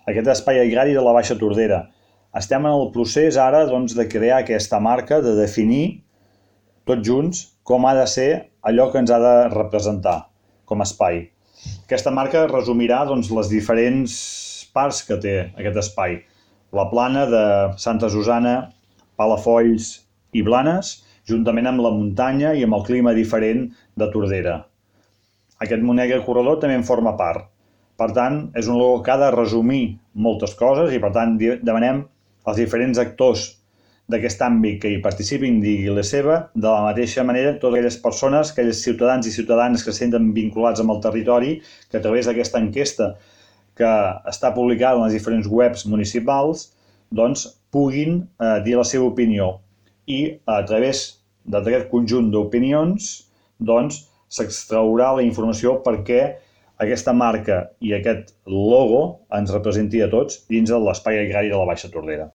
aquest espai agrari de la Baixa Tordera. Estem en el procés ara de crear aquesta marca, de definir tots junts com ha de ser allò que ens ha de representar com a espai. Aquesta marca resumirà les diferents parts que té aquest espai. La plana de Santa Susanna, Palafolls i Blanes, juntament amb la muntanya i amb el clima diferent de Tordera. Aquest Monegre Corredor també en forma part. Per tant, és un logo que ha de resumir moltes coses i, per tant, demanem als diferents actors d'aquest àmbit que hi participin digui la seva, de la mateixa manera totes aquelles persones, aquells ciutadans i ciutadanes que se senten vinculats amb el territori, que a través d'aquesta enquesta que està publicada en les diferents webs municipals, puguin dir la seva opinió. I a través d'aquest conjunt d'opinions s'extraurà la informació perquè aquesta marca i aquest logo ens representi a tots dins de l'espai agrari de la Baixa Tordera.